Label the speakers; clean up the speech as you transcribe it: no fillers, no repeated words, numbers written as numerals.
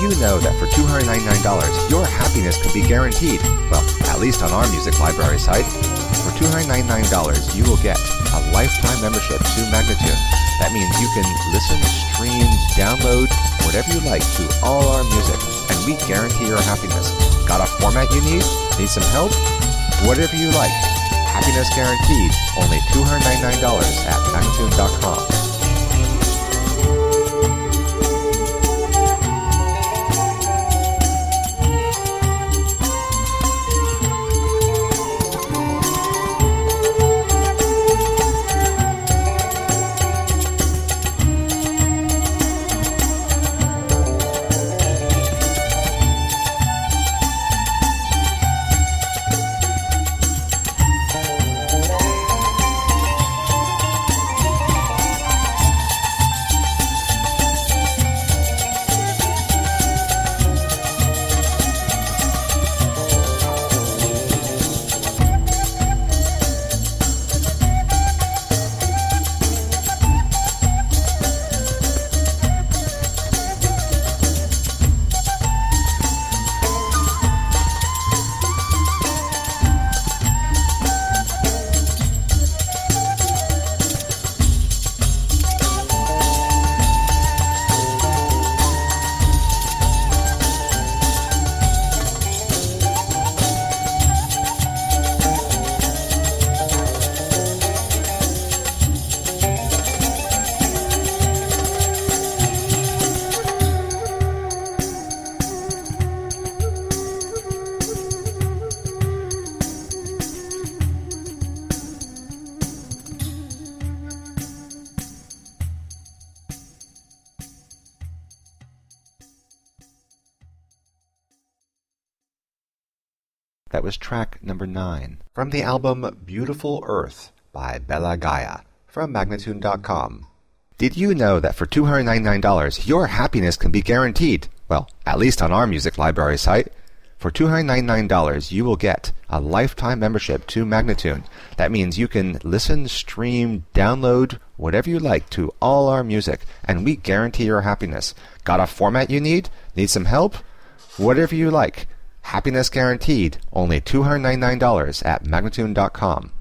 Speaker 1: you know that for $299, your happiness can be guaranteed? Well, at least on our music library site. For $299, you will get a lifetime membership to Magnatune. That means you can listen, stream, download, whatever you like to all our music, and we guarantee your happiness. Got a format you need? Need some help? Whatever you like. Happiness guaranteed. Only $299 at Magnatune.com. That was track number 9 from the album Beautiful Earth by Bella Gaia from Magnatune.com. Did you know that for $299, your happiness can be guaranteed? Well, at least on our music library site. For $299, you will get a lifetime membership to Magnatune. That means you can listen, stream, download, whatever you like to all our music, and we guarantee your happiness. Got a format you need? Need some help? Whatever you like. Happiness guaranteed. Only $299 at Magnatune.com.